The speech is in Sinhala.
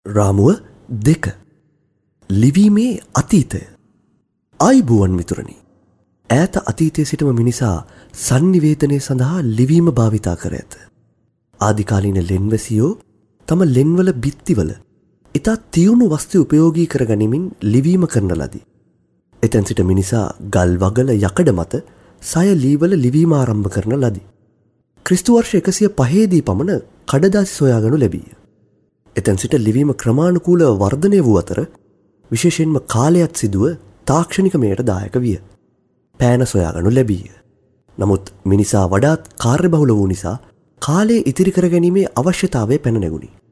රාමුව 2. ලිවීමේ අතීතය. ආයුබෝවන් මිතුරනි. ඈත අතීතයේ සිටම මිනිසා sannivedanaya සඳහා ලිවීම භාවිතා කර ඇත. ආදිකාලීන ලෙන්වැසියෝ තම ලෙන්වල බිත්තිවල ඉතා තියුණු වස්තු උපයෝගී කර ගනිමින් ලිවීම කරන ලදී. එතැන් සිට මිනිසා ගල් වගල යකඩ මත සය ලීවල ලිවීම ආරම්භ කරන ලදී. ක්‍රිස්තු වර්ෂ 105 දී පමණ කඩදාසි සොයාගනු ලැබීය. එතැන් සිට ලිවීම ක්‍රමානුකූලව වර්ධනය වූ අතර විශේෂයෙන්ම කාලයත් සිදුව තාක්ෂණිකමයට දායක විය. පෑන සොයාගනු ලැබීය. නමුත් මිනිසා වඩාත් කාර්යබහුල වූ නිසා කාලය ඉතිරි කර ගැනීමේ අවශ්‍යතාවය පැන නැගුණි.